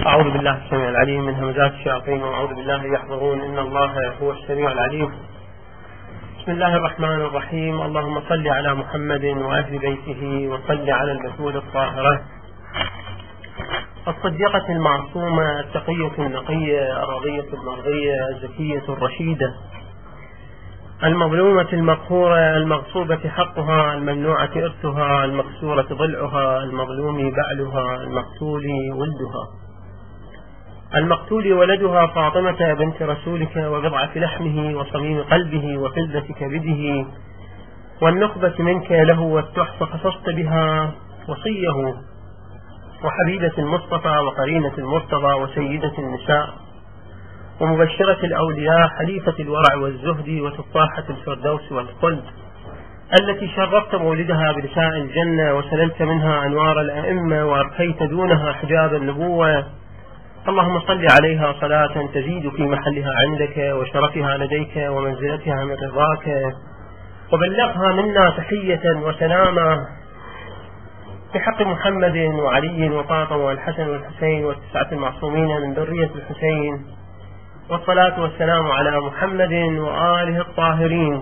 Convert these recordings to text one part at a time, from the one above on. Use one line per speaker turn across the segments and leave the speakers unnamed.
أعوذ بالله السميع العليم من همزات الشياطين وأعوذ بالله يحضرون إن الله هو السميع العليم. بسم الله الرحمن الرحيم. اللهم صل على محمد وأهل بيته وصل على البتول الطاهرة الصديقة المعصومة التقية النقية الرضية المرضية الزكية الرشيدة المظلومة المقهورة المغصوبة حقها الممنوعة إرثها المكسورة ضلعها المظلوم بعلها المقتول ولدها المقتول ولدها فاطمة بنت رسولك وبضعة لحمه وصميم قلبه وفلذة كبده والنخبة منك له والتحف خصصت بها وصيه وحبيبة المصطفى وقرينة المرتضى وسيدة النساء ومبشرة الأولياء حليفة الورع والزهد وتفاحة الفردوس والخلد التي شرفت مولدها بنساء الجنة وسللت منها أنوار الأئمة وأرخيت دونها حجاب النبوة. اللهم صل عليها صلاة تزيد في محلها عندك وشرفها لديك ومنزلتها من رضاك وبلغها منا تحية وسلاما بحق محمد وعلي وفاطمة والحسن والحسين والتسعة المعصومين من ذرية الحسين والصلاة والسلام على محمد وآله الطاهرين.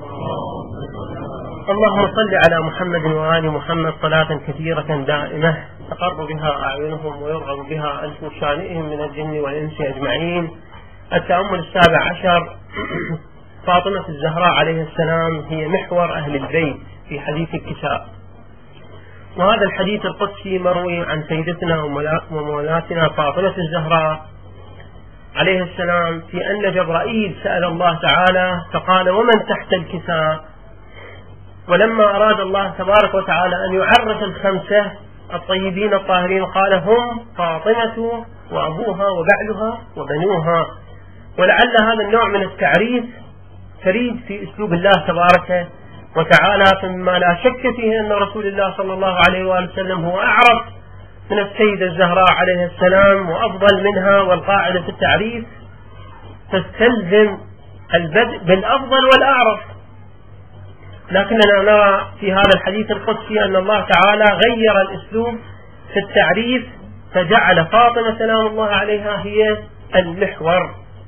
اللهم صل على محمد وآل محمد صلاة كثيرة دائمة تقر بها أعينهم ويرغب بها أنف شانئهم من الجن والإنس أجمعين. التأمل السابع عشر. فاطمة الزهراء عليه السلام هي محور أهل البيت في حديث الكساء، وهذا الحديث القدسي مروي عن سيدتنا ومولاتنا فاطمة الزهراء عليه السلام في أن جبرائيل سأل الله تعالى فقال ومن تحت الكساء، ولما أراد الله تبارك وتعالى أن يعرف الخمسة الطيبين الطاهرين قال هم فاطمة وأبوها وبعلها وبنوها. ولعل هذا النوع من التعريف فريد في أسلوب الله تبارك وتعالى، فمما لا شك فيه أن رسول الله صلى الله عليه وآله وسلم هو أعرف من السيدة الزهراء عليه السلام وأفضل منها، والقاعدة في التعريف تستلزم البدء بالأفضل والأعرف. لكننا نرى في هذا الحديث القدسي أن الله تعالى غير الأسلوب في التعريف فجعل فاطمة سلام الله عليها هي المحور،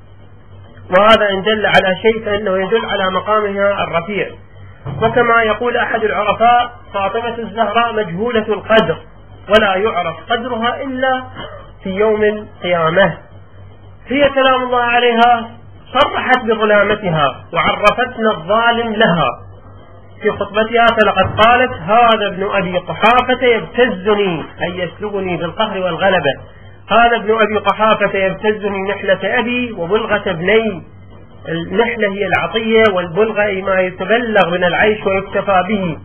وهذا إن دل على شيء فإنه يدل على مقامها الرفيع. وكما يقول أحد العرفاء فاطمة الزهراء مجهولة القدر ولا يعرف قدرها إلا في يوم القيامة. هي سلام الله عليها صرحت بظلامتها وعرفتنا الظالم لها في خطبتها، فلقد قالت هذا ابن أبي قحافة يبتزني أي يسلبني بالقهر والغلبة، هذا ابن أبي قحافة يبتزني نحلة أبي وبلغة ابني. النحلة هي العطية والبلغة ما يتبلغ من العيش ويكتفى به.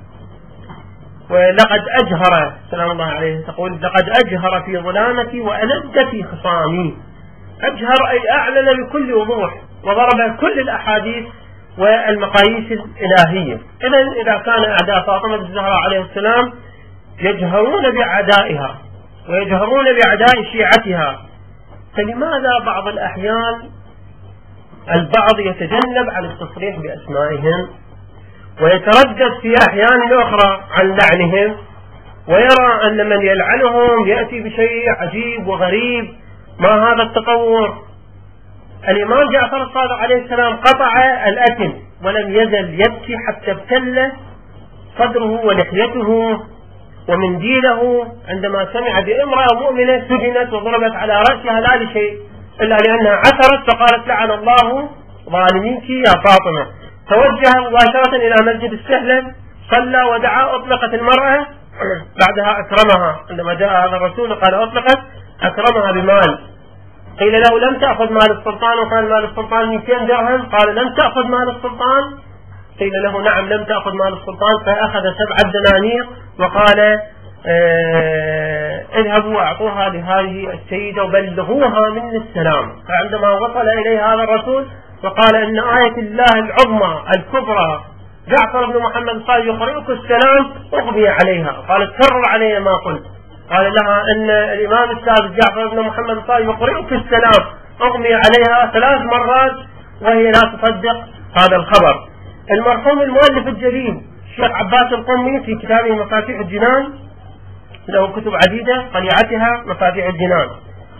ولقد أجهر سلام الله عليه تقول لقد أجهر في ظلامتي وألد في خصامي. أجهر أي أعلن بكل وضوح وضرب كل الأحاديث والمقاييس الإلهية. إذا كان أعداء فاطمة الزهراء عليه السلام يجهرون بأعدائها ويجهرون بأعداء شيعتها، فلماذا بعض الأحيان البعض يتجنب عن التصريح بأسمائهم ويتردد في أحيان أخرى عن لعنهم، ويرى أن من يلعنهم يأتي بشيء عجيب وغريب؟ ما هذا التطور؟ الإمام جعفر الصادق عليه السلام قطع الأكل ولم يزل يبكي حتى ابتل صدره ولحيته ومنديله عندما سمع بامرأة مؤمنة سجنت وضربت على رأسها لا لشيء إلا لأنها عثرت فقالت لعن الله ظالميك يا فاطمة. توجه مباشرة إلى مسجد السهلة صلى ودعا أطلقت المرأة، بعدها أكرمها. عندما جاء هذا الرسول قال أطلقت أكرمها بمال. قيل له لم تأخذ مال السلطان؟ وكان مال السلطان 200 درهم. قال لم تأخذ مال السلطان؟ قيل له نعم لم تأخذ مال السلطان. فأخذ 7 دنانير وقال اذهبوا واعطوها لهذه السيدة وبلغوها من السلام. فعندما وصل إليه هذا الرسول وقال إن آية الله العظمى الكبرى جعفر بن محمد الصادق يقرئك السلام أغمي عليها. قالت كرر علي ما قلت. قال لها إن الإمام السادس جعفر بن محمد الصادق يقرئك السلام أغمي عليها 3 مرات وهي لا تصدق هذا الخبر. المرحوم المؤلف الجليل الشيخ عباس القمي في كتابه مفاتيح الجنان له كتب عديدة طليعتها مفاتيح الجنان،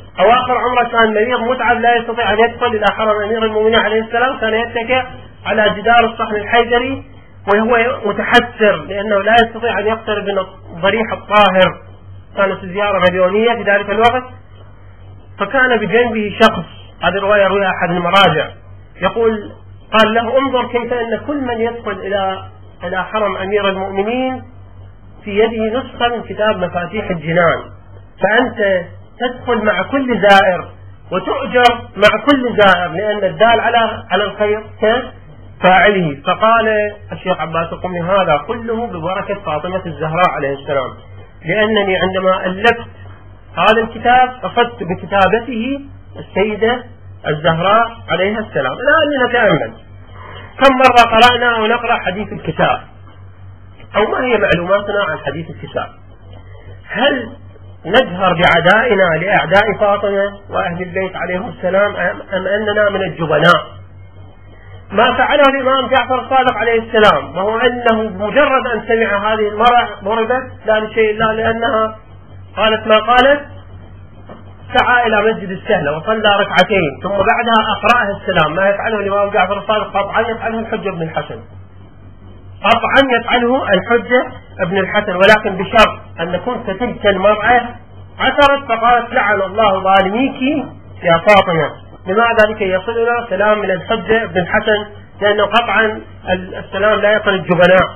أواخر عمره كان مريض متعب لا يستطيع أن يدخل إلى حرم أمير المؤمنين عليه السلام، كان يتكئ على جدار الصحن الحجري وهو متحسر لأنه لا يستطيع أن يقترب من الضريح الطاهر، كانت الزيارة مليونية في ذلك الوقت. فكان بجنبه شخص، هذه الرواية رويها أحد المراجع، يقول قال له انظر كيف أن كل من يدخل إلى حرم أمير المؤمنين في يده نسخة من كتاب مفاتيح الجنان، فأنت تدخل مع كل زائر وتؤجر مع كل زائر، لأن الدال على الخير كفاعله. فقال الشيخ عباس القمي هذا كله ببركة فاطمة الزهراء عليه السلام، لأنني عندما ألفت هذا الكتاب أخذت بكتابته السيدة الزهراء عليها السلام. الآن نتأمل كم مرة قرأنا ونقرأ حديث الكتاب، أو ما هي معلوماتنا عن حديث الكتاب؟ هل نجهر بعدائنا لأعداء فاطمة وأهل البيت عليهم السلام أم أننا من الجبناء؟ ما فعله الإمام جعفر الصادق عليه السلام وهو أنه بمجرد أن سمع هذه المرأة ضربت لا لشيء إلا لأنها قالت ما قالت، سعى إلى مسجد السهلة وصلى ركعتين ثم بعدها أقرأها السلام. ما يفعله الإمام جعفر الصادق قطعا يفعله الحجة بن الحسن، قطعا يفعله الحجة ابن الحسن، ولكن بشرط أن كنت تلك المرأة عثرت فقالت لعن الله ظالميك يا فاطمة، لماذا لكي يصلنا سلام من الحجة ابن الحسن، لأنه قطعا السلام لا يصل الجبناء.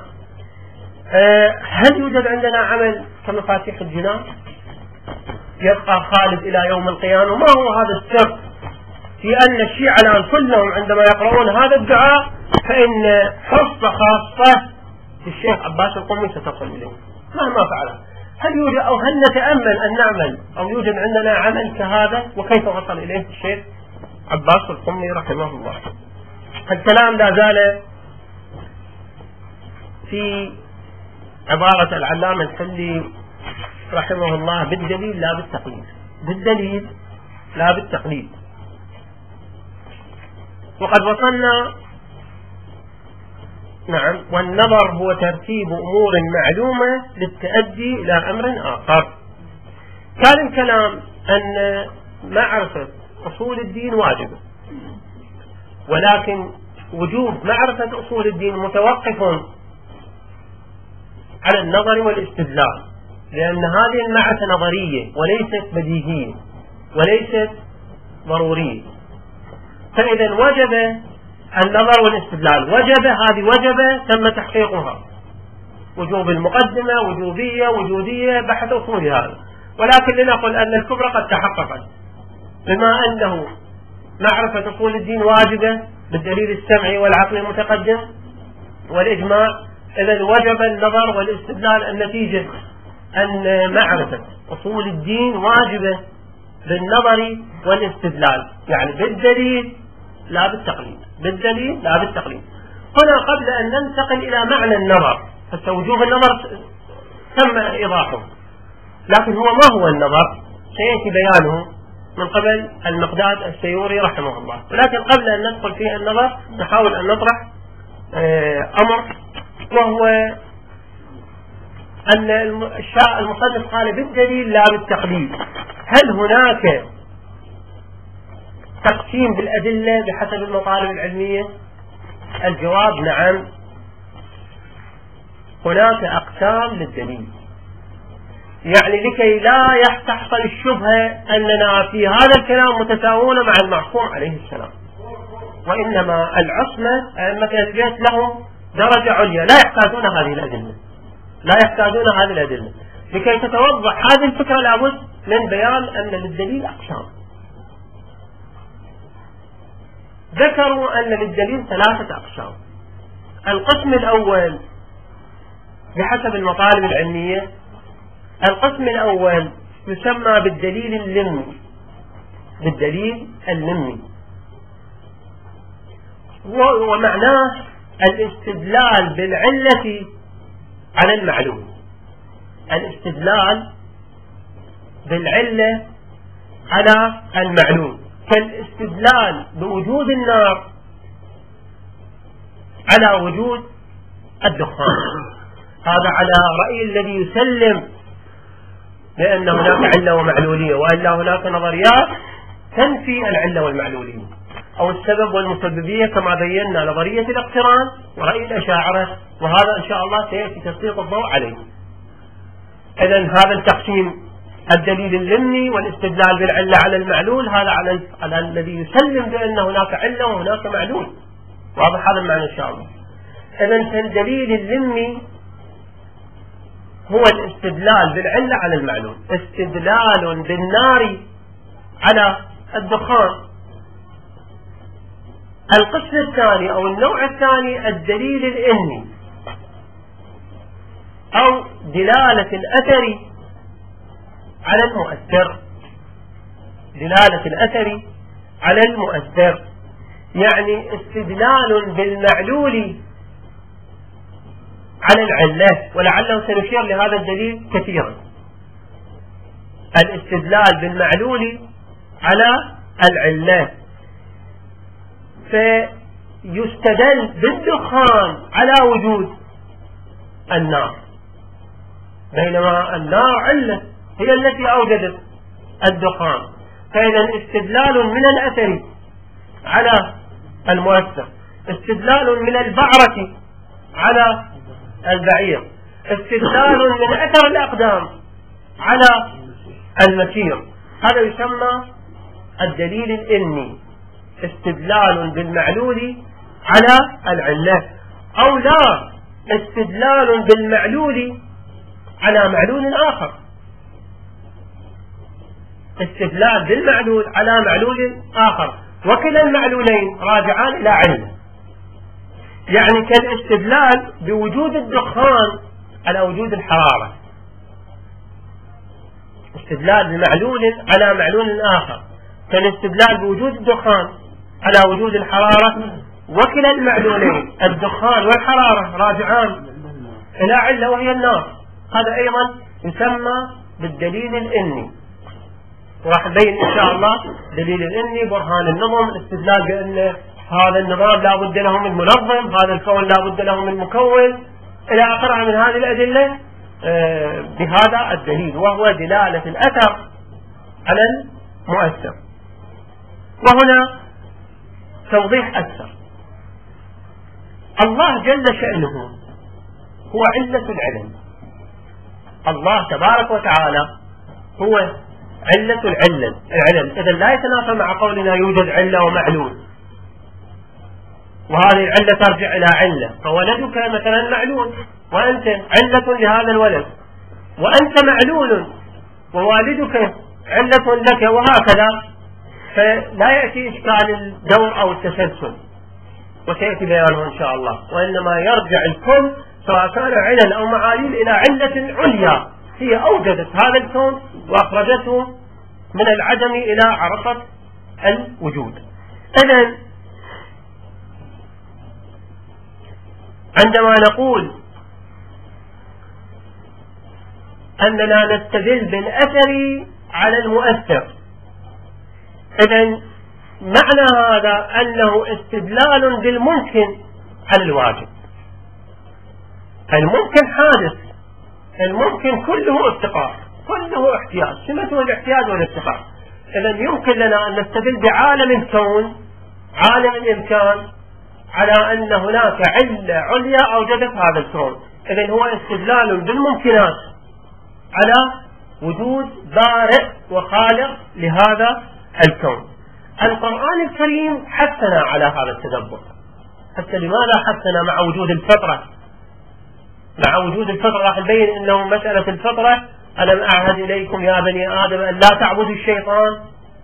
هل يوجد عندنا عمل كمفاتيح الجنان يبقى خالد إلى يوم القيامة؟ وما هو هذا السر في أن الشيعة الآن كلهم عندما يقرؤون هذا الدعاء فإن حصة خاصة للشيخ عباس القمي ستصل إليه مهما فعل؟ هل يوجد أو هل نتأمل أن نعمل أو يوجد عندنا عمل كهذا؟ وكيف وصل إليه الشيخ عباس القمي رحمه الله؟ الكلام لا زال في عبارة العلامة الحلي رحمه الله بالدليل لا بالتقليد، بالدليل لا بالتقليد. وقد وصلنا نعم، والنظر هو ترتيب أمور معلومة للتأدي إلى أمر آخر. كان الكلام أن معرفة أصول الدين واجبة، ولكن وجوب معرفة أصول الدين متوقف على النظر والاستدلال، لأن هذه المعرفة نظرية وليست بديهية وليست ضرورية. فإذا وجب النظر والاستدلال، وجب تم تحقيقها، وجوب المقدمة وجوبية وجودية بحث أصول هذا. ولكن لنقل أن الكبرى قد تحققت، بما أنه معرفة أصول الدين واجبة بالدليل السمعي والعقل المتقدم والإجماع، إذن وجب النظر والاستدلال. النتيجة أن معرفة أصول الدين واجبة بالنظر والاستدلال، يعني بالدليل لا بالتقليد، بالدليل لا بالتقليد. هنا قبل أن ننتقل إلى معنى النظر، فوجوب النظر تم إيضاحه، لكن هو ما هو النظر سيأتي بيانه من قبل المقداد السيوري رحمه الله. ولكن قبل أن ندخل في النظر نحاول أن نطرح أمر، وهو أن المصنف قال بالدليل لا بالتقليد. هل هناك تقسيم بالأدلة بحسب المطالب العلمية؟ الجواب نعم، هناك أقسام للدليل، يعني لكي لا تحصل الشبهة أننا في هذا الكلام متساوون مع المعصوم عليه السلام، وإنما العصمة أئمة البيت لهم درجة عليا، لا يحتاجون هذه الأدلة، لا يحتاجون هذه الأدلة. لكي تتوضح هذه الفكرة لابد من بيان أن للدليل أقسام. ذكروا أن للدليل 3 أقسام. القسم الأول بحسب المطالب العلمية، القسم الأول يسمى بالدليل اللمي، بالدليل اللمي، ومعناه الاستدلال بالعلة على المعلوم، الاستدلال بالعلة على المعلوم، كالاستدلال بوجود النار على وجود الدخان. هذا على رأي الذي يسلم بأن هناك علة ومعلولية، وألا هناك نظريات تنفي العلة والمعلولية أو السبب والمسببية كما بينا نظرية الاقتران ورأي الأشاعرة، وهذا إن شاء الله سيأتي تسليط الضوء عليه. إذن هذا التقسيم الدليل اللمني والاستدلال بالعلة على المعلول، هذا على الذي يسلم بأن هناك علة وهناك معلول. واضح هذا المعنى إن شاء الله. إذن الدليل اللمني هو الاستدلال بالعلة على المعلول، استدلال بالنار على الدخان. القسم الثاني أو النوع الثاني الدليل الإني أو دلالة الأثر على المؤثر. دلالة الأثر على المؤثر يعني استدلال بالمعلول على العلة، ولعله سنشير لهذا الدليل كثيرا. الاستدلال بالمعلول على العلة، فيستدل بالدخان على وجود النار، بينما النار علة هي التي أوجدت الدخان. فإذا استدلال من الأثر على المؤثر، استدلال من البعرة على البعير، استدلال من أثر الأقدام على المسير، هذا يسمى الدليل الإني، استدلال بالمعلول على العلة. أو لا، استدلال بالمعلول على معلول آخر، استدلال بالمعلول على معلول آخر، وكلا المعلولين راجعان إلى علة. يعني كالاستدلال بوجود الدخان على وجود الحرارة، استدلال بمعلول على معلول آخر، كالاستدلال بوجود الدخان على وجود الحرارة، وكلا المعلولين الدخان والحرارة راجعان إلى علة وهي النار. هذا أيضا يسمى بالدليل الإني، وراح نبين إن شاء الله دليل الإني، برهان النظم، الاستدلال بأن هذا النظام لا بد له من منظم، هذا الكون لا بد له من مكون، إلى آخره من هذه الأدلة بهذا الدليل، وهو دلالة الأثر على المؤثر. وهنا توضيح أكثر. الله جل شأنه هو علة العلم، الله تبارك وتعالى هو علة العلم. إذا لا يتنافى مع قولنا يوجد علة ومعلول، وهذه العلة ترجع إلى علة، فولدك مثلا معلول وأنت علة لهذا الولد، وأنت معلول ووالدك علة لك، وهكذا. فلا يأتي إشكال الدور أو التسلسل، وسيأتي بيانه إن شاء الله. وإنما يرجع الكون سواء كان علل أو معاليل إلى علة عليا هي أوجدت هذا الكون وأخرجته من العدم إلى عرصة الوجود. إذن عندما نقول أننا نستدل بالأثر على المؤثر، إذن معنى هذا أنه استدلال بالممكن على الواجب. الممكن حادث، الممكن كله افتقار، كله احتياج، سمته الاحتياج والافتقار. إذن يمكن لنا أن نستدل بعالم الكون، عالم الإمكان، على أن هناك علة عليا أوجدت هذا الكون. إذن هو استدلال بالممكنات على وجود بارئ وخالق لهذا الكون. القرآن الكريم حثنا على هذا التدبر. حتى لماذا حثنا مع وجود الفطرة؟ مع وجود الفطرة راح نبين أنه مسألة الفطرة، ألم أعهد إليكم يا بني آدم أن لا تعبدوا الشيطان،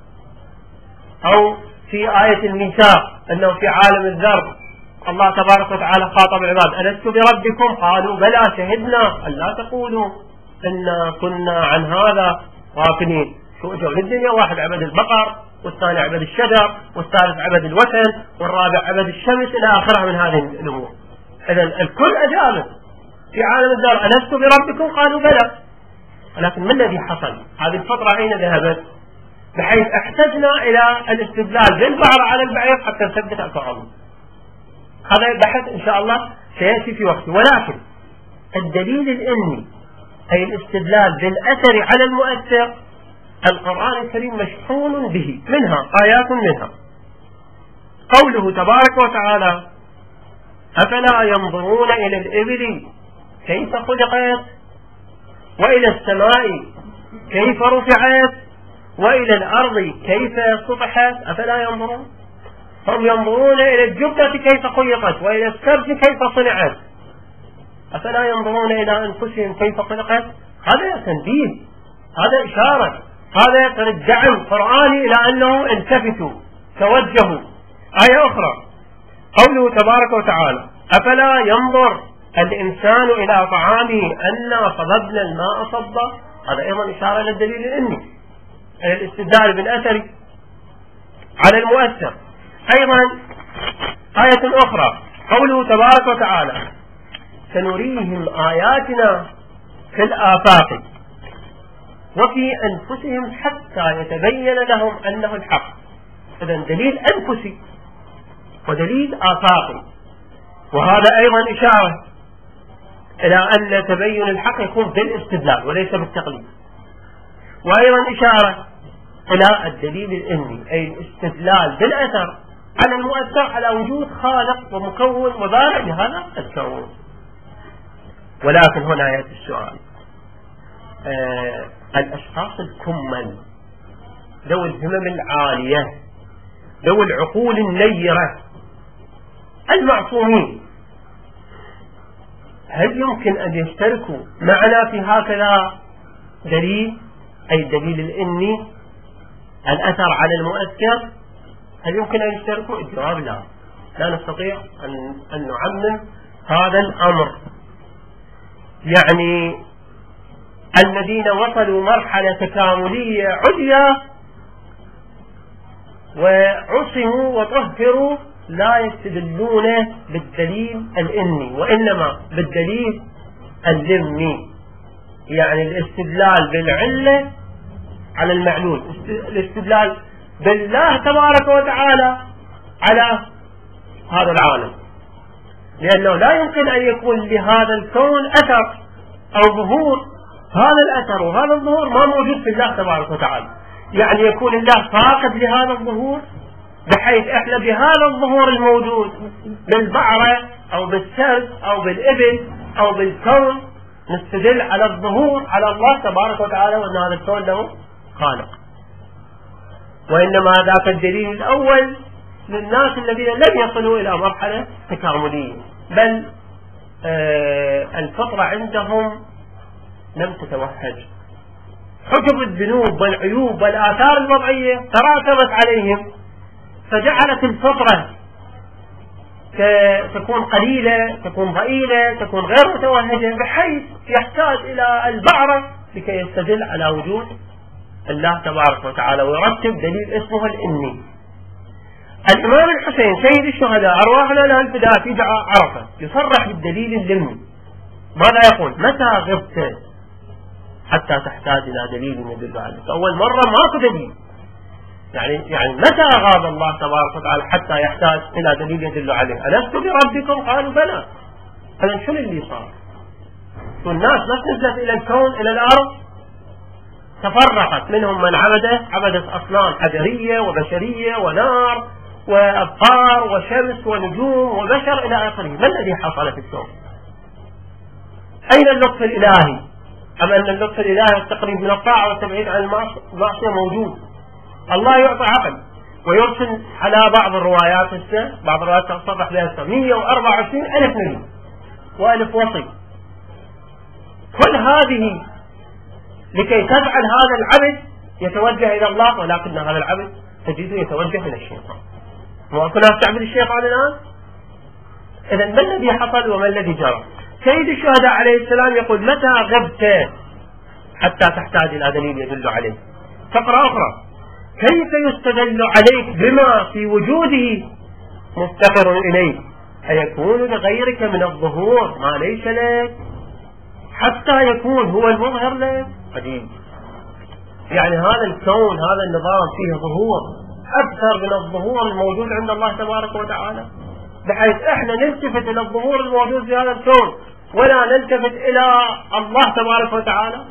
أو في آية الميثاق أنه في عالم الذر الله تبارك وتعالى خاطب العباد ألست بربكم؟ قالوا بلى شهدنا أن لا تقولوا إنا كنا عن هذا غافلين. شو اجوا للدنيا، واحد عبد البقر، والثاني عبد الشجر، والثالث عبد الوثن، والرابع عبد الشمس، إلى آخرها من هذه الأمور. إذن الكل أجاب في عالم الذر ألست بربكم؟ قالوا بلى. ولكن ما الذي حصل؟ هذه الفترة أين ذهبت؟ بحيث احتجنا إلى الاستدلال بالبعر على البعير حتى نثبت الكرم. هذا بحث إن شاء الله سيأتي في وقته. ولكن الدليل الإني أي الاستدلال بالأثر على المؤثر، القرآن الكريم مشحون به، منها آيات منها قوله تبارك وتعالى: أفلا ينظرون إلى الإبل كيف خلقت، وإلى السماء كيف رفعت، وإلى الأرض كيف سطحت، أفلا ينظرون؟ هم ينظرون إلى الجبة كيف خلقت، وإلى السرج كيف صنعت، أفلا ينظرون إلى أنفسهم كيف خلقت؟ هذا تنبيه، هذا إشارة، هذا دعم قرآني إلى أنه التفتوا توجهوا. آية أخرى قوله تبارك وتعالى: أفلا ينظر الإنسان إلى طعامه أنا صببنا الماء صبا، هذا أيضا إشارة للدليل العلمي، الاستدلال بالأثر على المؤثر. أيضا آية أخرى قوله تبارك وتعالى: سنريهم آياتنا في الآفاق وفي أنفسهم حتى يتبين لهم أنه الحق. إذن دليل أنفسي ودليل آفاقي، وهذا أيضا إشارة إلى أن تبين الحق يكون بالاستدلال وليس بالتقليد، وأيضا إشارة إلى الدليل العلمي، أي الاستدلال بالأثر على المؤثر على وجود خالق ومكون وبارع لهذا الكون. ولكن هنا يأتي السؤال: الأشخاص الكمل ذوي الهمم العالية ذوي العقول النيرة المعصومين، هل يمكن أن يشتركوا معنا في هكذا دليل، أي الدليل الإني الأثر على المؤثر؟ هل يمكن أن يشتركوا؟ الجواب لا، لا نستطيع أن نعمم هذا الأمر. يعني الذين وصلوا مرحلة تكاملية عليا وعصموا وطهروا لا يستدلون بالدليل الإني، وإنما بالدليل اللمي، يعني الاستدلال بالعلة على المعلول، الاستدلال بالله تبارك وتعالى على هذا العالم، لأنه لا يمكن أن يكون لهذا الكون أثر أو ظهور، هذا الأثر وهذا الظهور ما موجود في الله تبارك وتعالى، يعني يكون الله فاقد لهذا الظهور بحيث احنا بهذا الظهور الموجود بالبعرة أو بالسرد أو بالإبل أو بالكون نستدل على الظهور على الله تبارك وتعالى وأن هذا الكون له خالق. وإنما ذاك الدليل الأول للناس الذين لم يصلوا إلى مرحلة تكاملية، بل الفطرة عندهم لم تتوهج، حجب الذنوب والعيوب والآثار الوضعية تراكمت عليهم، فجعلت الفطرة تكون قليلة، تكون ضئيلة، تكون غير متوهجة، بحيث يحتاج إلى البعرة لكي يستدل على وجود الله تبارك وتعالى ويرتب دليل اسمه الإني. الإمام الحسين سيد الشهداء أرواحنا له الفداء في دعاء عرفة يصرح بالدليل اللمي، ماذا يقول؟ متى غبت حتى تحتاج إلى دليل يدل عليك؟ أول مرة ماكو دليل، يعني متى غاب الله تبارك وتعالى حتى يحتاج إلى دليل يدل عليه؟ ألست بربكم؟ قالوا بلى. فلن شو اللي صار؟ والناس ما نزلت إلى الكون إلى الأرض، تفرقت، منهم من عبدت أصنام حجرية وبشرية ونار وأبقار وشمس ونجوم وبشر إلى آخره. ما الذي حصل في الكون؟ أين اللطف الإلهي؟ أم أن اللطف الإلهي التقريب من الطاعة والتبعيد عن المعصية موجود؟ الله يعطي عقل ويرسل على بعض الروايات، بعض الروايات تصرح بها 124,000 نبي وألف وصي، كل هذه لكي تجعل هذا العبد يتوجه إلى الله، ولكن هذا العبد تجده يتوجه إلى الشيطان. وأكو ناس تعبد الشيطان الآن. إذن ما الذي حصل وما الذي جرى؟ سيد الشهداء عليه السلام يقول: متى غبت حتى تحتاج إلى دليل يدل عليه؟ فقرة أخرى: كيف يستدل عليك بما في وجوده مفتقر إليه؟ أيكون لغيرك من الظهور ما ليس لك حتى يكون هو المظهر لك؟ قديم. يعني هذا الكون هذا النظام فيه ظهور أكثر من الظهور الموجود عند الله تبارك وتعالى، بحيث احنا نلتفت إلى الظهور الموجود في هذا الكون ولا نلتفت إلى الله تبارك وتعالى؟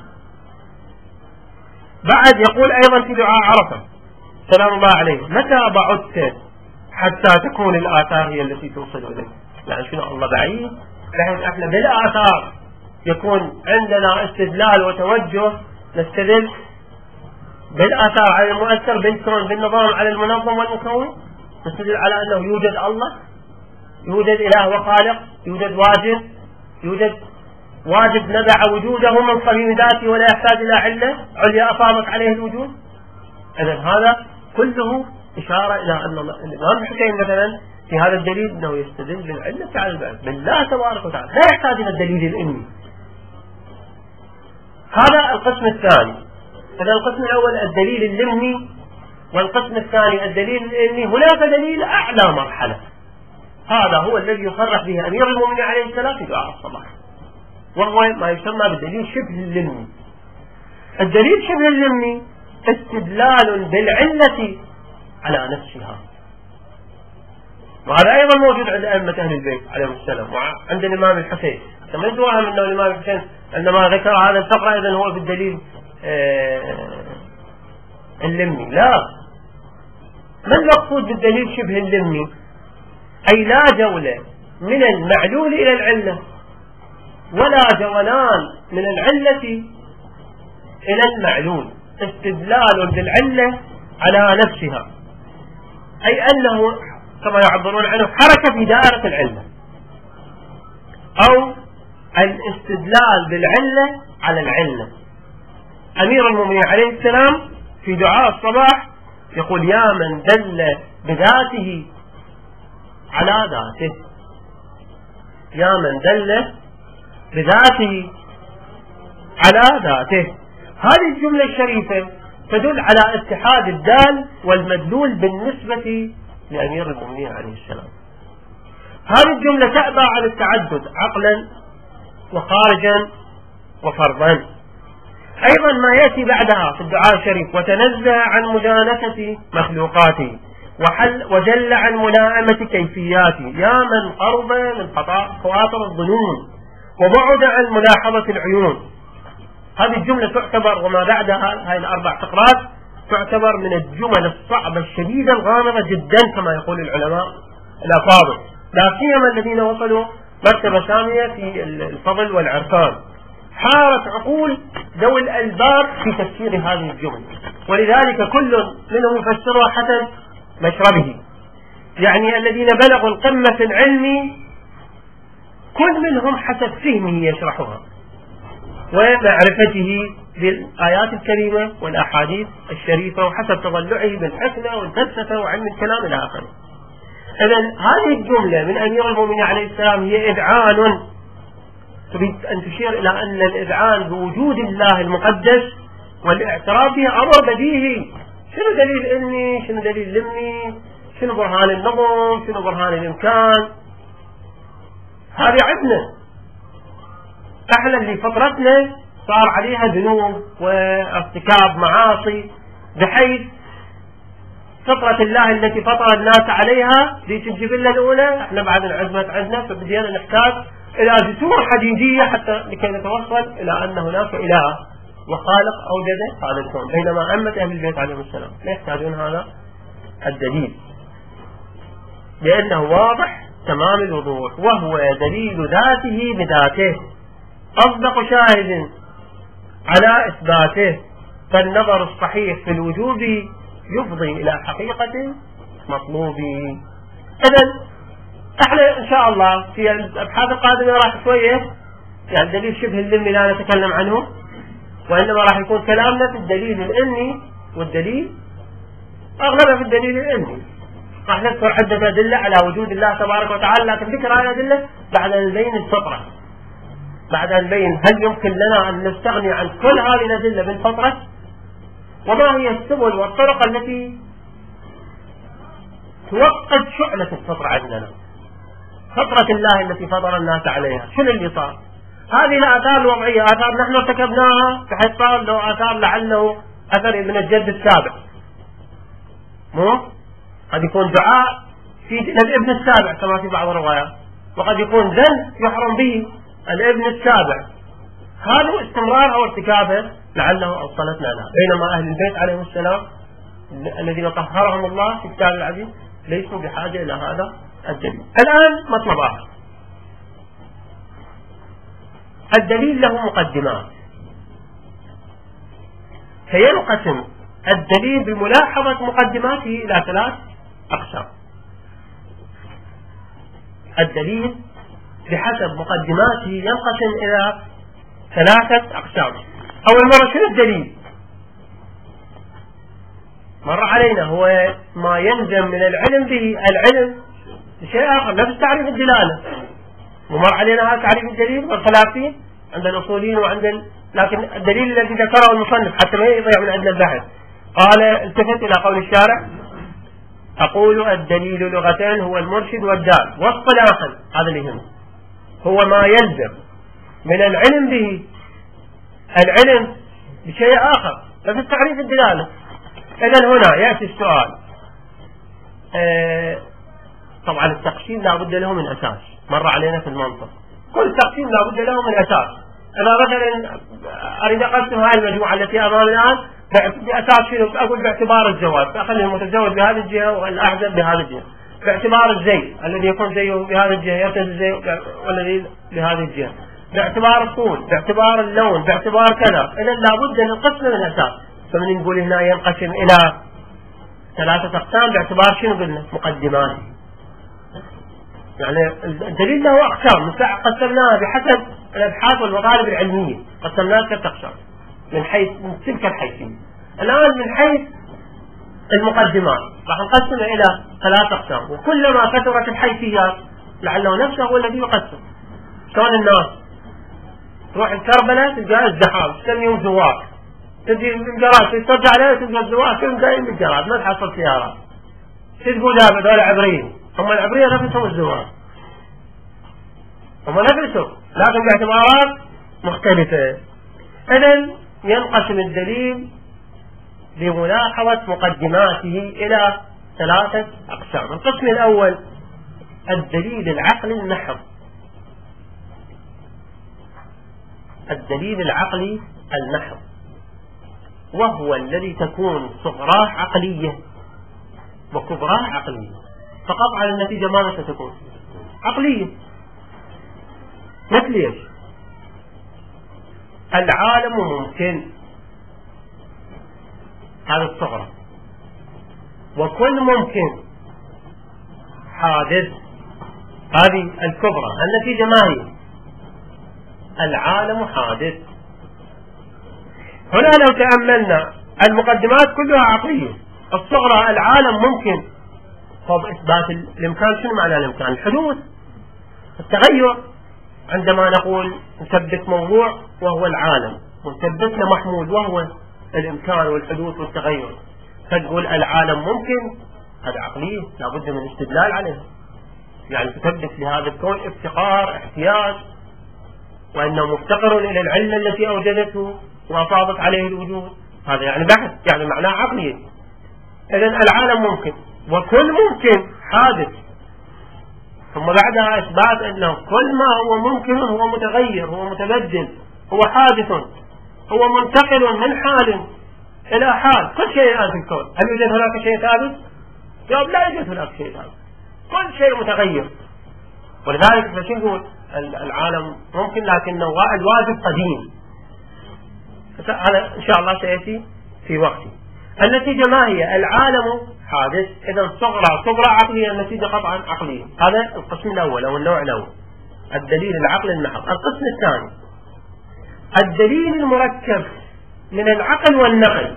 بعد يقول أيضا في دعاء عرفة سلام الله عليه: متى بعدت حتى تكون الآثار هي التي توصل إليك؟ يعني شنو الله بعيد؟ لكن احنا بالآثار يكون عندنا استدلال وتوجه، نستدل بالآثار على المؤثر بالكون بالنظام على المنظم والمكون، نستدل على أنه يوجد الله، يوجد إله وخالق، يوجد واجب نبع وجوده من صميم ذاته ولا يحتاج إلى علة عليا أفاضت عليه الوجود. إذن هذا كله إشارة إلى أن الإمام الحسين مثلا في هذا الدليل أنه يستدل بالعلة على البعث بالله تبارك وتعالى، لا يحتاج إلى الدليل العلمي. هذا القسم الثاني. إذا القسم الأول الدليل اللمني، والقسم الثاني الدليل العلمي. هناك دليل أعلى مرحلة، هذا هو الذي يصرح به أمير المؤمنين عليه السلام في دعاء الصباح، وهو ما يسمى بالدليل شبه اللمني. الدليل شبه اللمني استدلال بالعلة على نفسها، وهذا أيضا موجود عند أئمة أهل البيت عليهم السلام وعند الإمام الحسين. ما يتوهم أنه الإمام الحسين عندما ذكر هذا الفقرة إذن هو في الدليل اللمني. لا، ما المقصود بالدليل شبه اللمني؟ أي لا جولة من المعلول إلى العلة ولا جولان من العلة إلى المعلول، استدلال بالعلة على نفسها، أي أنه كما يعبرون عنه حركة في دائرة العلة، أو الاستدلال بالعلة على العلة. أمير المؤمنين عليه السلام في دعاء الصباح يقول: يا من دل بذاته على ذاته، يا من دل بذاته على ذاته. هذه الجملة الشريفة تدل على اتحاد الدال والمدلول بالنسبة لأمير المؤمنين عليه السلام. هذه الجملة تأبى على التعدد عقلا وخارجا وفرضا. أيضا ما يأتي بعدها في الدعاء الشريف: وتنزه عن مجانسة مخلوقاته وجل عن ملائمة كيفياته، يا من قرب من خواطر الظنون وبعد عن ملاحظة العيون. هذه الجملة تعتبر وما بعدها هاي الأربع فقرات تعتبر من الجمل الصعبة الشديدة الغامضة جدا كما يقول العلماء الأفاضل، لا سيما الذين وصلوا مرتبة سامية في الفضل والعرفان. حارت عقول ذوي الألباب في تفسير هذه الجمل، ولذلك كل منهم يفسرها حسب مشربه. يعني الذين بلغوا القمة في العلم كل منهم حسب فهمه يشرحها ومعرفته بالآيات الكريمة والأحاديث الشريفة وحسب تضلعه بالحكمة والفلسفة وعلم الكلام إلى آخره. إذن هذه الجملة من أمير المؤمنين عليه السلام هي إذعان، تريد أن تشير إلى أن الإذعان بوجود الله المقدس والاعتراف به أمر بديهي. شنو دليل علمي؟ شنو دليل لمني؟ شنو برهان النظم؟ شنو برهان الإمكان؟ هذه عندنا احنا اللي فطرتنا صار عليها ذنوب وارتكاب معاصي، بحيث فطرة الله التي فطر الناس عليها ذيك الجبلة الأولى احنا بعد انعزمت عندنا، فبدينا نحتاج إلى جسور حديدية حتى لكي نتوصل إلى أن هناك إله وخالق أوجد هذا الكون، بينما أئمة أهل البيت عليهم السلام لا يحتاجون هذا الدليل لأنه واضح تمام الوضوح، وهو دليل ذاته بذاته أصدق شاهد على إثباته، فالنظر الصحيح في الوجوب يفضي إلى حقيقة مطلوب. إذن احنا إن شاء الله في الأبحاث القادمة راح شوية يعني دليل شبه اللمي لا نتكلم عنه، وإنما راح يكون كلامنا في الدليل العلمي، والدليل أغلبها في الدليل العلمي. راح نذكر عدة أدلة على وجود الله تبارك وتعالى، لكن ذكر هذه الأدلة بعد أن نبين الفطرة، بعد أن نبين هل يمكن لنا أن نستغني عن كل هذه الأدلة بالفطرة، وما هي السبل والطرق التي توقد شعلة الفطرة عندنا، فطرة الله التي فطر الناس عليها. شنو اللي صار؟ هذه الآثار الوضعية آثار نحن ارتكبناها بحيث صار له آثار لعله أثر من الجد السابع، مو قد يكون دعاء في للابن السابع كما في بعض الروايات، وقد يكون ذنب يحرم به الابن السابع، هذا استمرار أو ارتكابه لعله أوصلتنا لها. بينما أهل البيت عليهم السلام الذين طهرهم الله في كتاب العزيز ليسوا بحاجة إلى هذا الدليل. الآن مطلب آخر، الدليل له مقدمات، فينقسم الدليل بملاحظة مقدماته إلى 3 أقسام. الدليل بحسب مقدماته ينقسم إلى 3 أقسام. أول مرة شنو الدليل؟ مر علينا هو ما يلزم من العلم به، العلم بشيء آخر نفس تعريف الدلالة، ومر علينا هذا تعريف الدليل والخلافين عند الأصوليين وعند لكن الدليل الذي ذكره المصنف حتى ما يضيع من عندنا البحث، قال التفت إلى قول الشارع: أقول الدليل لغتين هو المرشد والدال، واصطلاحا هذا اللي يهمه هو ما يلزم من العلم به، العلم بشيء آخر نفس تعريف الدلالة. إذن هنا يأتي السؤال، طبعا التقسيم لا بد له من أساس، مر علينا في المنطق كل تقسيم لا بد له من أساس. أنا مثلا أريد أقسم هذه المجموعة التي أمامنا الآن بأساس شنو؟ أقول باعتبار الزواج، فأخلي المتزوج بهذه الجهة والأحزب بهذه الجهة، باعتبار الزي الذي يكون زيه بهذه الجهة يرتد الزي والذي بهذه الجهة، باعتبار الطول، باعتبار اللون، باعتبار كذا. إذا لابد أن القسم من أساس. فمن نقول هنا ينقسم إلى 3 أقسام باعتبار شنو قلنا؟ مقدمات. يعني الدليل له أقسام قسمناها بحسب الأبحاث والمطالب العلمية، قسمناها 3 أقسام من تلك الحيثية. الآن من حيث المقدمات راح نقسمها إلى 3 أقسام، وكلما كثرت الحيثيات لعله نفسه هو الذي يقسم. شلون الناس تروح الكربلاء تلقى ازدحام كم يوم زوار، تجي الجراد ترجع عليه تلقى الزوار كم جايين بالجراد ما تحصل سيارات، تقول لا هذول عبريين، هم العبرية نفسهم الزوار، هم نفسهم لكن باعتبارات مختلفة. إذن ينقسم الدليل بملاحظة مقدماته إلى 3 أقسام. القسم الأول الدليل العقلي المحض. الدليل العقلي المحض وهو الذي تكون صغراه عقلية وكبراه عقلية، فقط على النتيجة ماذا ستكون؟ عقلية. مثل ايش؟ العالم ممكن، هذا الصغرى، وكل ممكن حادث، هذه الكبرى. النتيجة ما هي؟ العالم حادث. هنا لو تأملنا المقدمات كلها عقلية، الصغرى العالم ممكن، طب إثبات الإمكان شنو معنى الإمكان؟ الحدوث، التغير. عندما نقول نثبت موضوع وهو العالم، ونثبت له محمول وهو الإمكان والحدوث والتغير، فتقول العالم ممكن، هذا عقلية لابد من استدلال عليه. يعني تثبت لهذا الكون افتقار، احتياج، وأنه مفتقر إلى العلة التي أوجدته وأفاضت عليه الوجود، هذا يعني بحث، يعني معناه عقلية. إذن العالم ممكن وكل ممكن حادث، ثم بعدها إثبات أنه كل ما هو ممكن هو متغير، هو متبدل، هو حادث، هو منتقل من حال إلى حال. كل شيء الآن في الكون، هل يوجد هناك شيء ثابت؟ جواب لا يوجد هناك شيء ثابت، كل شيء متغير. ولذلك فشو نقول العالم ممكن لكنه الواجب قديم. هذا إن شاء الله سيأتي في وقته. النتيجة ما هي؟ العالم حادث. إذا صغرى عقلية، النتيجة قطعا عقلية. هذا القسم الأول أو النوع الأول، الدليل العقل المحض. القسم الثاني الدليل المركب من العقل والنقل،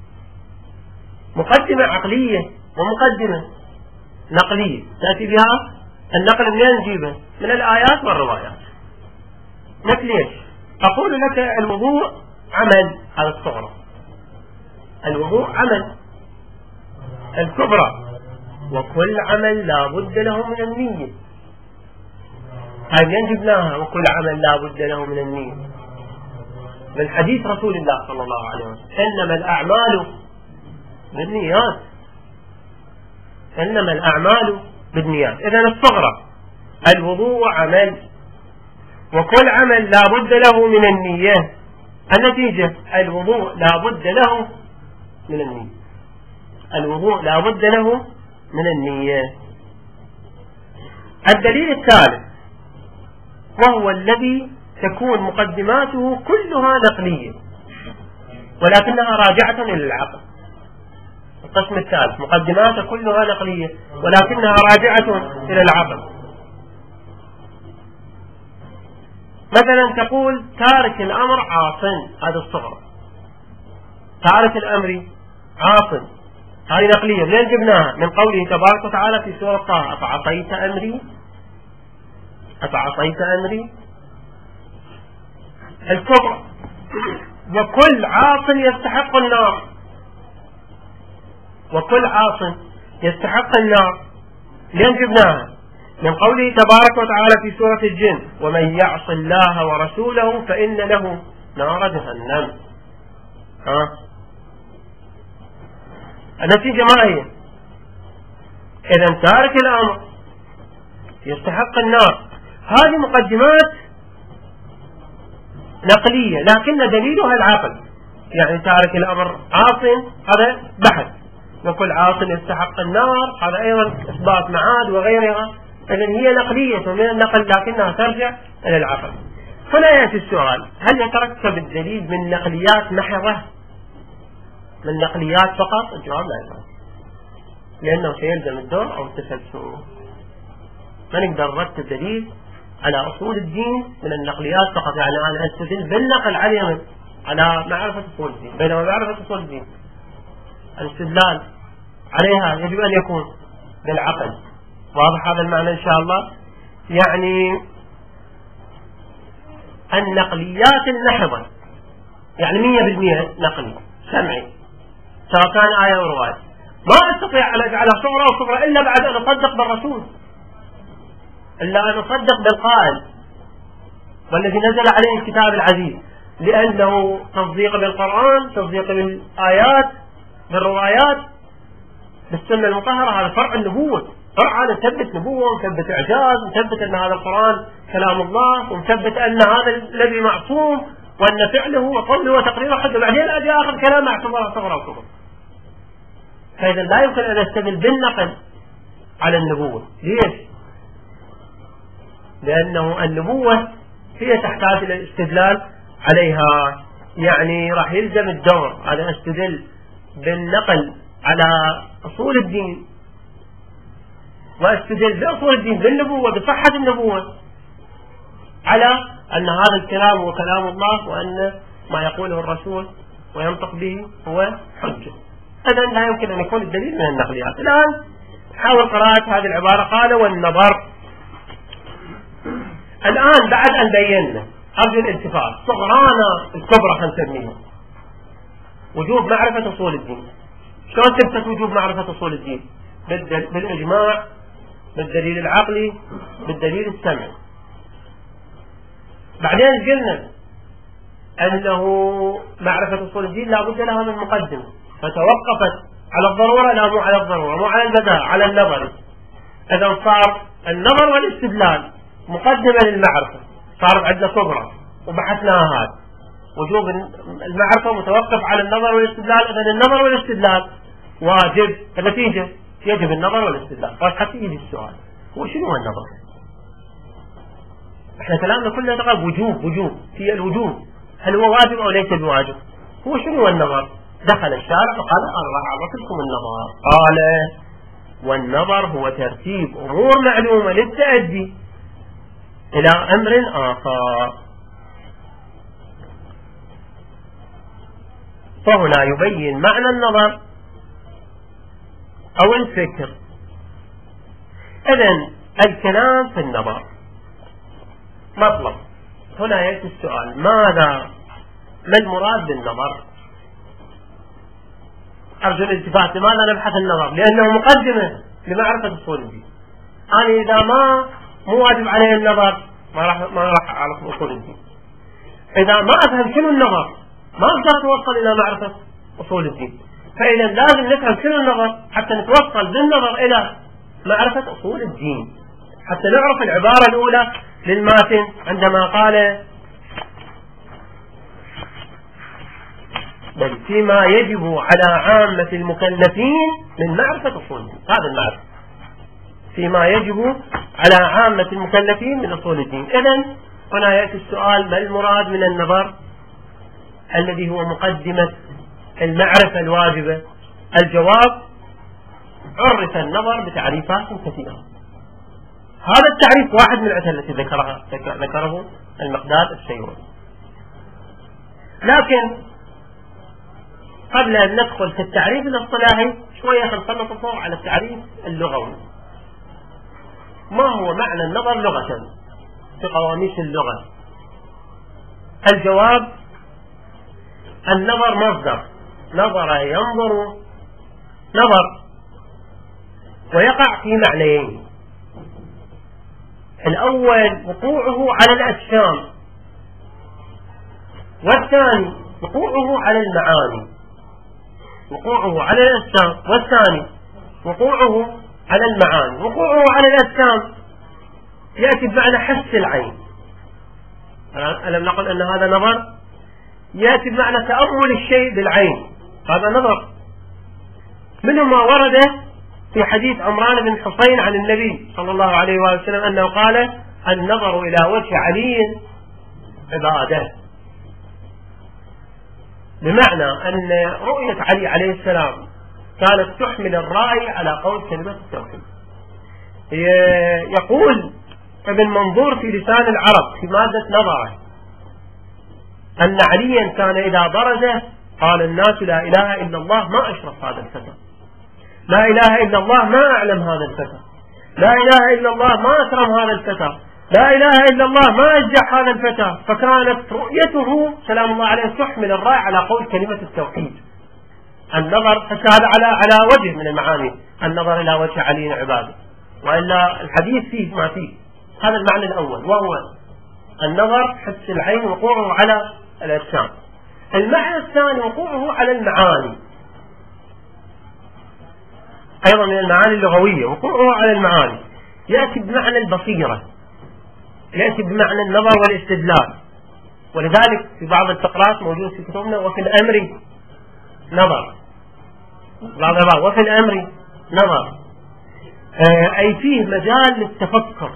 مقدمة عقلية ومقدمة نقلية تأتي بها. النقل منين نجيبه؟ من الآيات والروايات. مثل ايش؟ أقول لك الوضوء عمل، هذا الصغرى، الوضوء عمل. الكبرى وكل عمل لا بد له من النية، هاي منين جبناها؟ وكل عمل لا بد له من النية من حديث رسول الله صلى الله عليه وسلم: إنما الأعمال بالنيات، إنما الأعمال بالنيات. إذن الصغرى الوضوء عمل، وكل عمل لا بد له من النية. النتيجة الوضوء لا بد له من النية. الوضوء لا بد له من النية. الدليل الثالث وهو الذي تكون مقدماته كلها نقلية ولكنها راجعة إلى العقل. القسم الثالث مقدماته كلها نقلية ولكنها راجعة إلى العقل. مثلا تقول تارك الأمر عاصٍ، هذا الصغر. تارك الأمر عاصٍ هذه نقلية، منين جبناها؟ من قوله تبارك وتعالى في سورة طه: أفعصيت أمري. أفعصيت أمري. الكبرى وكل عاص يستحق النار. وكل عاص يستحق النار. لين جبناها؟ من قوله تبارك وتعالى في سورة الجن: ومن يعص الله ورسوله فإن له نار جهنم. النتيجة ما هي؟ إذا تارك الأمر يستحق النار. هذه مقدمات نقلية لكن دليلها العقل. يعني تارك الأمر عاصٍ هذا بحث، وكل عاصٍ يستحق النار هذا أيضا إثبات معاد وغيرها. إذن هي نقلية من النقل لكنها ترجع إلى العقل. هنا يأتي السؤال: هل يتركب الدليل من نقليات محضة، من نقليات فقط؟ الجواب لا يتركب، لأنه سيلزم الدور أو التسلسل. ما نقدر نرتب دليل على أصول الدين من النقليات فقط. يعني أنا أستدل بالنقل على معرفة أصول الدين، بينما معرفة أصول الدين الاستدلال عليها يجب أن يكون بالعقل. واضح هذا المعنى إن شاء الله؟ يعني النقليات المحضة يعني 100% نقلي سمعي سواء كان آية أو رواية، ما أستطيع أن أجعلها صغرى وكبرى إلا بعد أن أصدق بالرسول، إلا أن أصدق بالقائل والذي نزل عليه الكتاب العزيز، لأنه تصديق بالقرآن، تصديق بالآيات، بالروايات، بالسنة المطهرة. هذا فرع النبوة، فرع هذا نثبت نبوة، ونثبت إعجاز، ونثبت أن هذا القرآن كلام الله، ونثبت أن هذا الذي معصوم وأن فعله وقوله وتقريره حتى بعدين أجي آخر كلام اعتبره صغرى وكبر. فإذا لا يمكن أن أستدل بالنقل على النبوة. ليش؟ لأنه النبوة هي تحتاج إلى الاستدلال عليها. يعني راح يلزم الدور على استدل بالنقل على أصول الدين، واستدل بأصول الدين بالنبوة بصحة النبوة على أن هذا الكلام هو كلام الله، وأن ما يقوله الرسول وينطق به هو حجة. إذا لا يمكن أن يكون الدليل من النقليات. الآن حاول قراءة هذه العبارة: قال والنظر. الآن بعد أن بينا أرجو الالتفات صغرانا الكبرى خنسميها وجوب معرفة أصول الدين. شلون تثبت وجوب معرفة أصول الدين؟ بالإجماع، بالدليل العقلي، بالدليل السمعي. بعدين قلنا أنه معرفة أصول الدين لا بد لها من مقدمة، فتوقفت على الضرورة، لا مو على الضرورة، مو على البداء، على النظر. إذا صار النظر والاستدلال مقدمة للمعرفة، صارت عندنا صغرى وبحثناها. هذا وجوب المعرفة متوقف على النظر والاستدلال. إذا النظر والاستدلال واجب، النتيجة يجب النظر والاستدلال. حتى يجي السؤال: هو شنو النظر؟ احنا كلامنا كله يتقال وجوب في الوجوب، هل هو واجب أو ليس بواجب؟ هو شنو النظر؟ دخل الشارع وقال: أنا أعرفكم النظر. قال: والنظر هو ترتيب أمور معلومة للتأدي إلى أمر آخر. فهنا يبين معنى النظر أو الفكر. إذن الكلام في النظر مطلب. هنا يأتي السؤال: ما المراد بالنظر؟ أرجو الالتفات. لماذا نبحث النظر؟ لأنه مقدمة لمعرفة أصول الدين. أنا إذا مو واجب عليه النظر ما راح أعرف أصول الدين. إذا ما أفهم شنو النظر ما أقدر أتوصل إلى معرفة أصول الدين. فإذا لازم نفهم شنو النظر حتى نتوصل بالنظر إلى معرفة أصول الدين. حتى نعرف العبارة الأولى للماتن عندما قال بل فيما يجب على عامة المكلفين من معرفة أصول الدين. هذا المعرفة فيما يجب على عامة المكلفين من أصول الدين. إذن هنا يأتي السؤال: ما المراد من النظر الذي هو مقدمة المعرفة الواجبة؟ الجواب: عرف النظر بتعريفات كثيرة. هذا التعريف واحد من الأمثلة التي ذكره المقداد السيوري. لكن قبل أن ندخل في التعريف الاصطلاحي شوية نسلط على التعريف اللغوي. ما هو معنى النظر لغة في قواميس اللغة؟ الجواب: النظر مصدر نظر ينظر، نظر، ويقع في معنيين: الأول وقوعه على الأجسام، والثاني وقوعه على المعاني. وقوعه على الأجسام، والثاني وقوعه على المعاني. وقوعه على الأجسام يأتي بمعنى حس العين. ألم نقل أن هذا نظر؟ يأتي بمعنى تأمل الشيء بالعين، هذا نظر. منه ما ورد في حديث عمران بن حسين عن النبي صلى الله عليه وسلم أنه قال: النظر إلى وجه علي عبادة، بمعنى أن رؤية علي عليه السلام كانت تحمل الرأي على قول كلمة التوحيد. يقول ابن منظور في لسان العرب في مادة نظره أن عليا كان إذا برز قال الناس: لا إله إلا الله ما أشرف هذا الفتى، لا إله إلا الله ما أعلم هذا الفتى، لا إله إلا الله ما أكرم هذا الفتى، لا إله إلا الله ما أجزع هذا الفتى. فكانت رؤيته سلام الله عليه تحمل الرأي على قول كلمة التوحيد. النظر هذا على وجه من المعاني، النظر إلى وجه علي عباده، وإلا الحديث فيه ما فيه. هذا المعنى الأول، وهو النظر حس العين وقوعه على الأجسام. المعنى الثاني وقوعه على المعاني، أيضا من المعاني اللغوية. وقوعه على المعاني يأتي بمعنى البصيرة، يأتي بمعنى النظر والاستدلال. ولذلك في بعض الفقرات موجود في كتبنا: وفي الأمر نظر، وفي الأمر نظر، أي فيه مجال للتفكر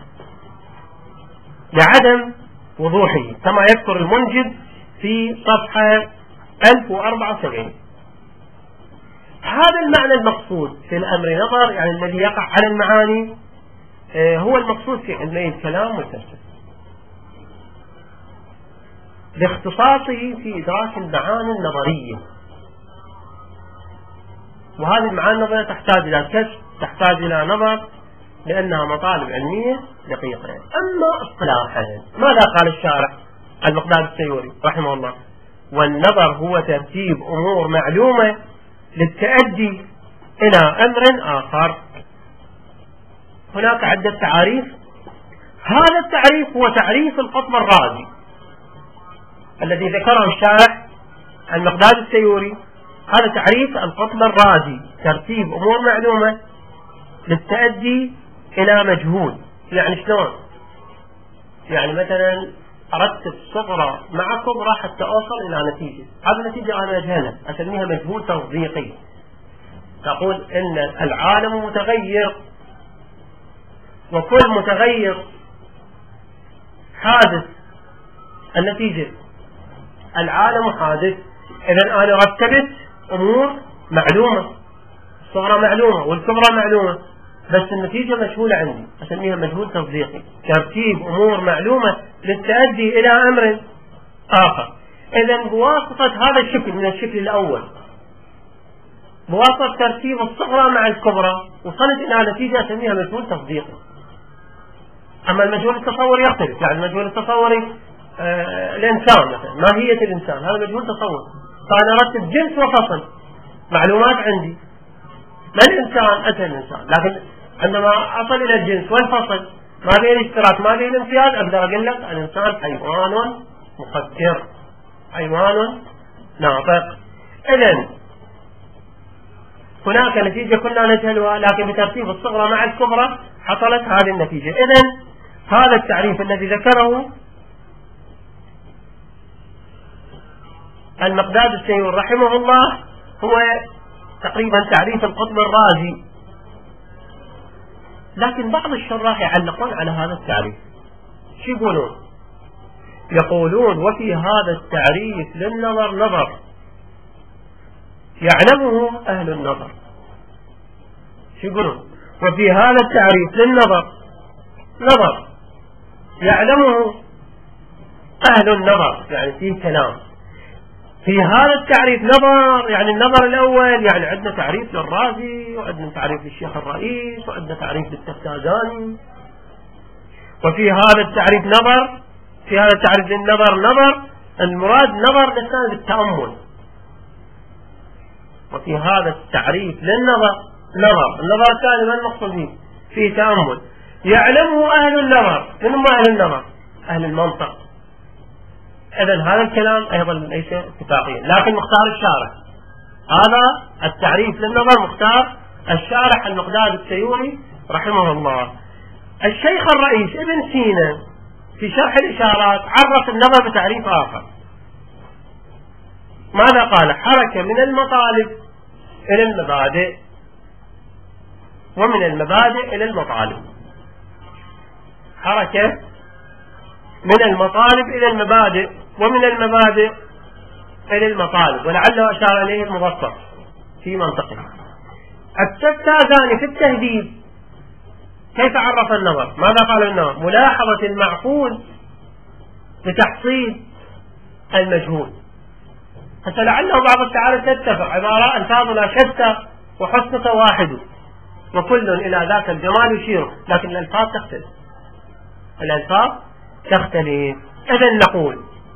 لعدم وضوحه، كما يذكر المنجد في صفحة 1074. هذا المعنى المقصود في الأمر نظر، يعني الذي يقع على المعاني، هو المقصود في علمي الكلام والفلسفة، باختصاصه في إدراك المعاني النظرية. وهذه المعاني النظرية تحتاج إلى كشف، تحتاج إلى نظر، لأنها مطالب علمية دقيقة. أما اصطلاحا ماذا قال الشارع المقداد السيوري رحمه الله؟ والنظر هو ترتيب أمور معلومة للتأدي إلى أمر آخر. هناك عدة تعاريف. هذا التعريف هو تعريف القطب الرازي الذي ذكره الشارع المقداد السيوري. هذا تعريف القطب الرازي: ترتيب أمور معلومة للتأدي إلى مجهول. يعني شلون؟ يعني مثلا أرتب صغرى مع كبرى حتى أوصل إلى نتيجة. هذه النتيجة أنا أجهلها، أسميها مجهول تصديقي. تقول إن العالم متغير، وكل متغير حادث. النتيجة العالم حادث. إذن أنا رتبت أمور معلومة، الصغرى معلومة والكبرى معلومة، بس النتيجة مجهولة عندي، أسميها مجهول تصديقي. ترتيب أمور معلومة للتأدي إلى أمر آخر. إذن بواسطة هذا الشكل من الشكل الأول، بواسطة ترتيب الصغرى مع الكبرى، وصلت إلى نتيجة أسميها مجهول تصديقي. أما المجهول التصوري يختلف. يعني المجهول التصوري الإنسان مثلا، ماهية الإنسان، هذا مجهول تصور. فأنا أرتب جنس وفصل معلومات عندي، ما الإنسان أتى الإنسان، لكن عندما أصل إلى الجنس والفصل ما بين الاشتراك ما بين الامتياز، أقدر أقول لك الإنسان حيوان مفكر، حيوان ناطق. إذن هناك نتيجة كنا نجهلها، لكن بترتيب الصغرى مع الكبرى حصلت هذه النتيجة. إذن هذا التعريف الذي ذكره المقداد السيور رحمه الله هو تقريبا تعريف القطب الرازي، لكن بعض الشراح يعلقون على هذا التعريف. شو يقولون؟ يقولون وفي هذا التعريف للنظر نظر يعلمه أهل النظر. شو يقولون؟ وفي هذا التعريف للنظر نظر يعلمه أهل النظر، يعني فيه كلام في هذا التعريف نظر، يعني النظر الأول يعني عندنا تعريف للرازي، وعندنا تعريف للشيخ الرئيس، وعندنا تعريف للتفتازاني. وفي هذا التعريف نظر، في هذا التعريف للنظر نظر، المراد نظر لسان التأمل. وفي هذا التعريف للنظر نظر، النظر الثاني ما المقصود به؟ فيه تأمل يعلمه أهل النظر. من هم أهل النظر؟ أهل المنطق. إذن هذا الكلام أيضا ليس اتفاقيا، لكن مختار الشارح هذا التعريف للنظر، مختار الشارح المقداد السيوري رحمه الله. الشيخ الرئيس ابن سينا في شرح الإشارات عرف النظر بتعريف آخر. ماذا قال؟ حركة من المطالب إلى المبادئ، ومن المبادئ إلى المطالب. حركة من المطالب إلى المبادئ، ومن المبادئ إلى المطالب، ولعله أشار إليه المبسط في منطقه. التفتازاني في التهذيب كيف عرف النظر؟ ماذا قال النظر؟ ملاحظة المعقول لتحصيل المجهول. فلعله بعض التعارف تتفق، عبارة ألفاظنا شتى وحسنة واحد وكل إلى ذاك الجمال يشير، لكن الألفاظ تختلف، الألفاظ تختلف. إذن نقول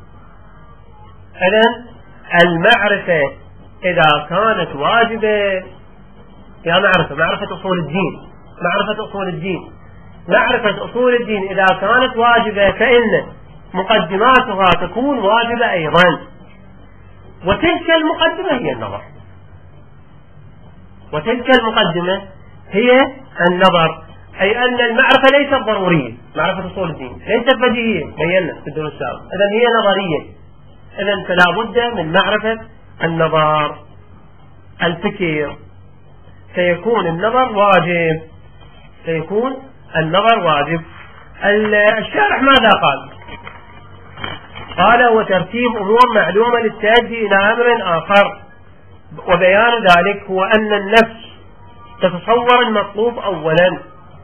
إذن المعرفة إذا كانت واجبة، يا معرفة أصول الدين، معرفة أصول الدين، معرفة أصول الدين إذا كانت واجبة فإن مقدماتها تكون واجبة أيضا، وتلك المقدمة هي النظر، وتلك المقدمة هي النظر. أي أن المعرفة ليست ضرورية، معرفة أصول الدين ليست بديهية، بينا في الدروس السابقة، إذن هي نظرية. إذن فلا بد من معرفة النظر. الفكر سيكون النظر واجب، سيكون النظر واجب. الشارح ماذا قال؟ قال وترتيب أمور معلومة للتأدي إلى أمر آخر، وبيان ذلك هو أن النفس تتصور المطلوب أولا،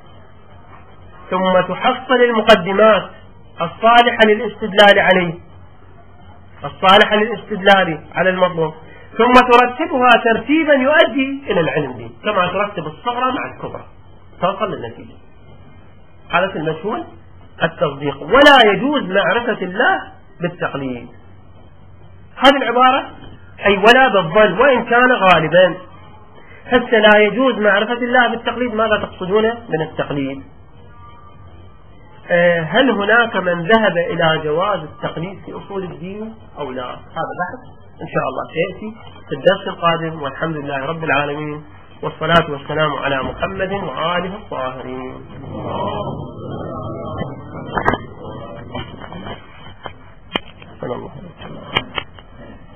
ثم تحصل المقدمات الصالحة للاستدلال عليه، الصالحة للاستدلال على المطلوب، ثم ترتبها ترتيبا يؤدي إلى العلم به، كما ترتب الصغرى مع الكبرى توصل للنتيجة. حالة المجهول التصديق. ولا يجوز معرفة الله بالتقليد. هذه العبارة أي ولا بالظن وإن كان غالبا. حتى لا يجوز معرفة الله بالتقليد. ماذا تقصدون من التقليد؟ هل هناك من ذهب إلى جواز التقليد في أصول الدين أو لا؟ هذا بحث إن شاء الله سيأتي في الدرس القادم، والحمد لله رب العالمين، والصلاة والسلام على محمد وآله الطاهرين. صلى الله